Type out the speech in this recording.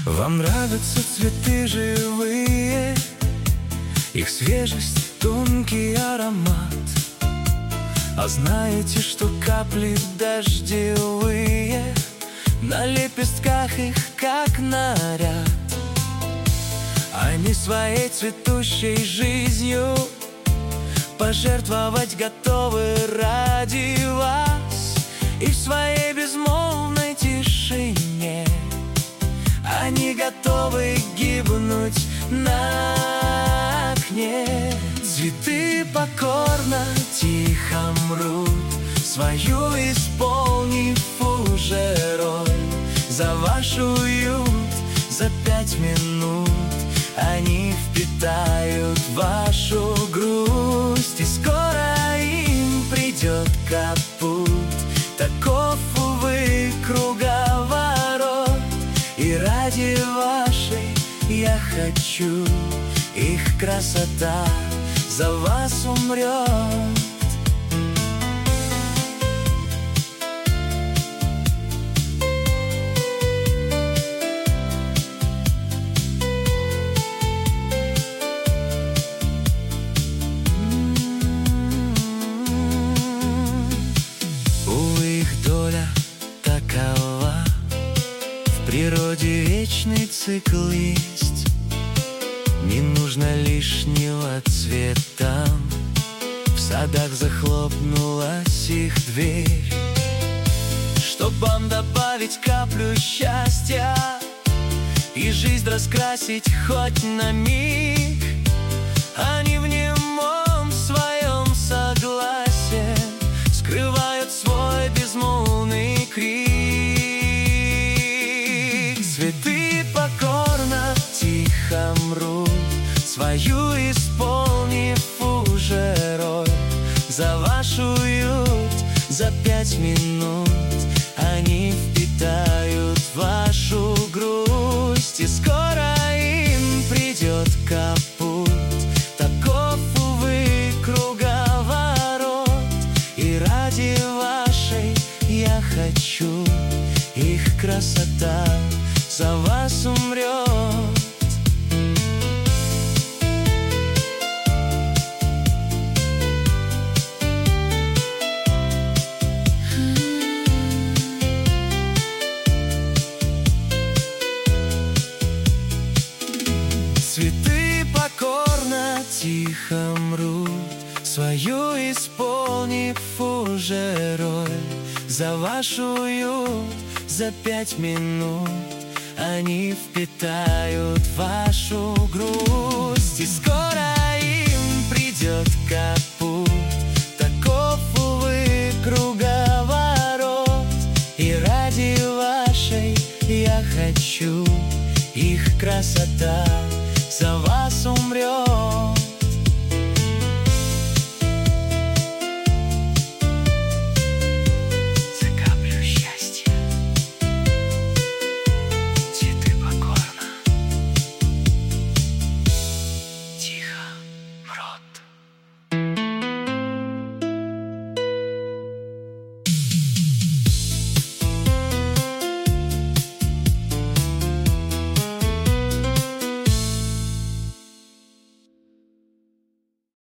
Вам нравятся цветы живые, их свежесть, тонкий аромат. А знаете, что капли дождевые на лепестках их как наряд? Они своей цветущей жизнью пожертвовать готовы ради вас. И в своей безмолвной тишине они готовы гибнуть на окне. Цветы покорно, тихо мрут, свою исполнив уже роль. За ваш уют, за 5 минут они впитают вашу грусть. И скоро им придет капут. Таков, увы, круговорот. И ради вашей я хочу, их красота за вас умрет. В природе вечный цикл есть, не нужно лишнего цвета. В садах захлопнулась их дверь, чтоб вам добавить каплю счастья и жизнь раскрасить хоть на миг. Они в немом своем согласии скрывают свой безмолвный крик. Цветы покорно, тихо мрут, свою исполнив уже роль. За ваш уют, за 5 минут они впитают вашу грусть. И скоро им придет капут. Таков, увы, круговорот. И ради вашей я хочу, их красота за вас умрет. Цветы покорно, тихо мрут, свою исполнив уже роль. За ваш уют, за 5 минут они впитают вашу грусть. И скоро им придет капут. Таков, увы, круговорот. И ради вашей я хочу, их красота за